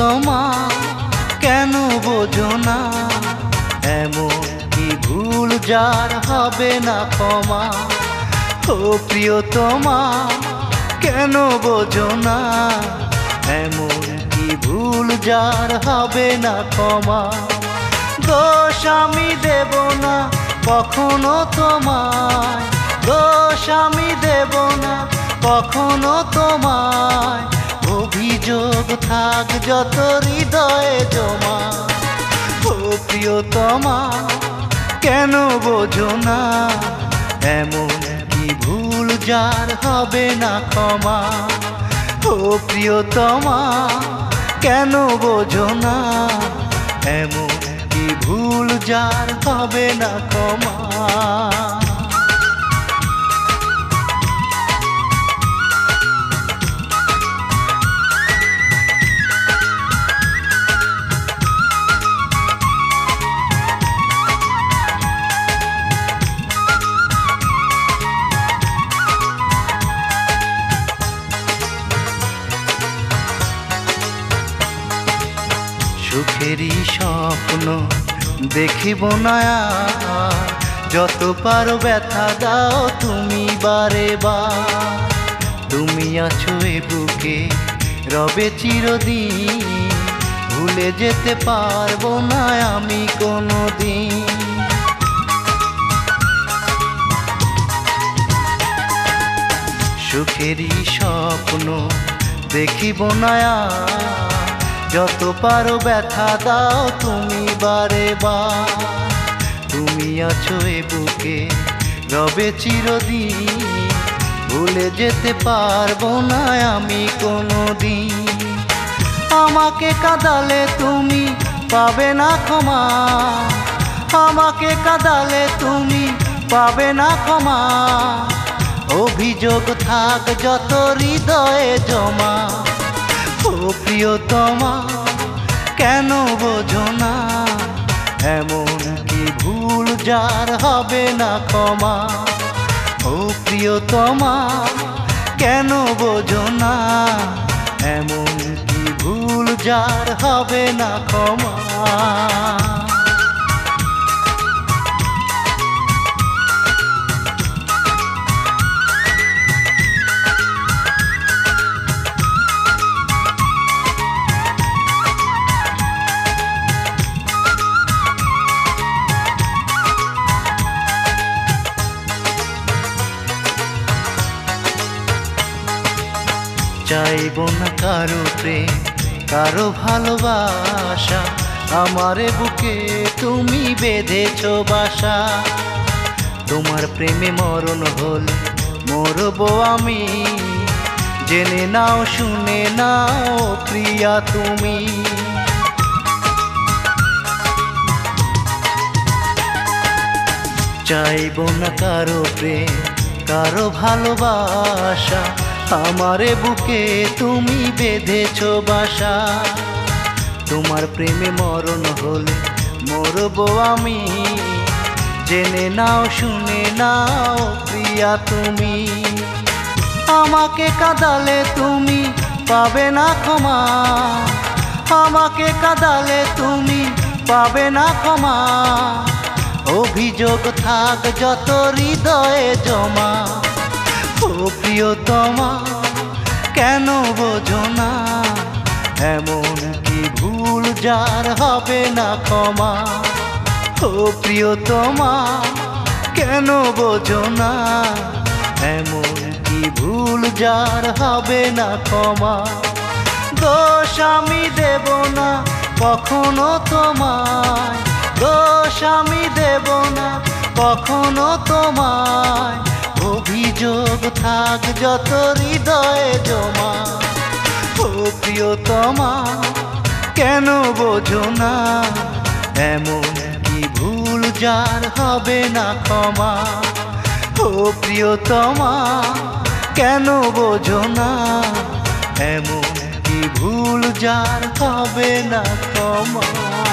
প্রিয়তমা কেন বোঝো না, এমন কি ভুল যার হবে না ক্ষমা। ও প্রিয়তমা কেন বোঝো না, এমন কি ভুল যার হবে না ক্ষমা। দোষ আমি দেব না কখনো তোমায়, দোষ আমি দেব না কখনো তোমায়। অভিযোগ থাক যত হৃদয়ে জমা। ও প্রিয়তমা কেন বোঝো না, এমন কি ভুল যার হবে না ক্ষমা। ও প্রিয়তমা কেন বোঝো না, এমন কি ভুল যার হবে না ক্ষমা। সুখেরই স্বপ্ন দেখিব না আর, যত পারো ব্যথা দাও তুমি বারে বার। তুমি আছো এ বুকে রবে চিরদিন, ভুলে যেতে পারবো না আমি কোনোদিন। সুখেরই স্বপ্ন দেখিব না আর, যত পারো ব্যথা দাও তুমি বারে বার। তুমি আছো এ বুকে রবে চিরদিন, ভুলে যেতে পারবো না আমি কোনোদিন। আমাকে কাঁদালে তুমি পাবে না ক্ষমা, আমাকে কাঁদালে তুমি পাবে না ক্ষমা। অভিযোগ থাক যত হৃদয়ে জমা। ও প্রিয়তমা কেন বোঝো না, এমন কি ভুল যার হবে না ক্ষমা। ও প্রিয়তমা কেন বোঝো না, এমন কি ভুল যার হবে না ক্ষমা। চাইব না কারো প্রেম কারো ভালোবাসা, আমারে বুকে তুমি বেঁধেছো বাসা। তোমার প্রেমে মরণ হলে মরবো আমি, জেনে নাও শুনে নাও প্রিয়া তুমি। চাইব না কারো প্রেম কারো ভালোবাসা, আমারে বুকে তুমি বেঁধেছো বাসা। তোমার প্রেমে মরণ হলে মরবো আমি, জেনে নাও শুনে নাও প্রিয়া তুমি। আমাকে কাঁদালে তুমি পাবে না ক্ষমা, আমাকে কাঁদালে তুমি পাবে না ক্ষমা। অভিযোগ থাক যত হৃদয়ে জমা। ও প্রিয়তমা কেন বোঝো না, এমন কি ভুল যার হবে না ক্ষমা। ও প্রিয়তমা কেন বোঝো না, এমন কি ভুল যার হবে না ক্ষমা। দোষ আমি দেব না কখনো তোমায়, দোষ আমি দেব না কখনো তোমায়। অভিযোগ থাক যত হৃদয়ে জমা। ও প্রিয়তমা কেন বোঝো না, এমন কি ভুল যার হবে না ক্ষমা। ও প্রিয়তমা কেন বোঝো না, এমন কি ভুল যার হবে না ক্ষমা।